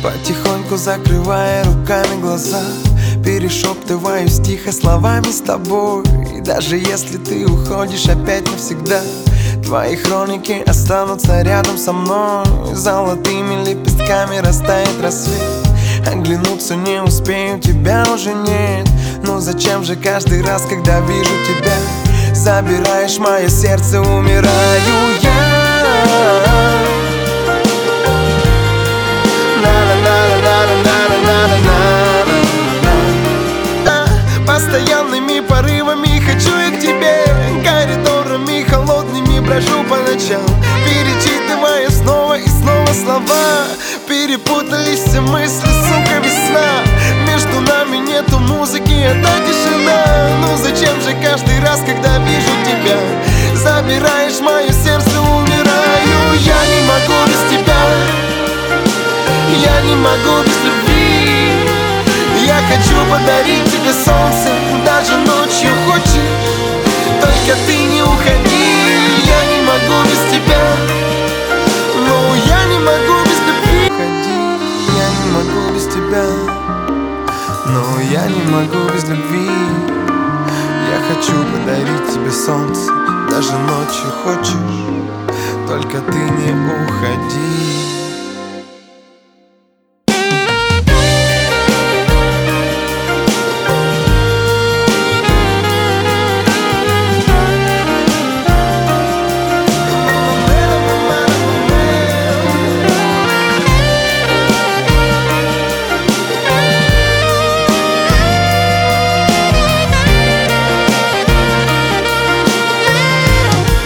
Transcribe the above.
Потихоньку закрывая руками глаза, перешептываюсь тихо словами с тобой. И даже если ты уходишь опять навсегда, твои хроники останутся рядом со мной. Золотыми лепестками растает рассвет. Оглянуться не успею, тебя уже нет. Но зачем же каждый раз, когда вижу тебя, забираешь мое сердце, умираю я. Постоянными порывами хочу я к тебе, коридорами холодными брожу по ночам, перечитывая снова и снова слова. Перепутались все мысли, сука, весна. Между нами нету музыки, это тишина. Ну зачем же каждый раз, когда вижу тебя, забираешь мое сердце, умираю. Я не могу без тебя, я не могу без любви. Я хочу подарить тебе солнце, даже ночью хочешь, только ты не уходи. Я не могу без тебя, но я не могу без любви. Уходи, я не могу без тебя, но я не могу без любви. Я хочу подарить тебе солнце, даже ночью хочешь, только ты не уходи.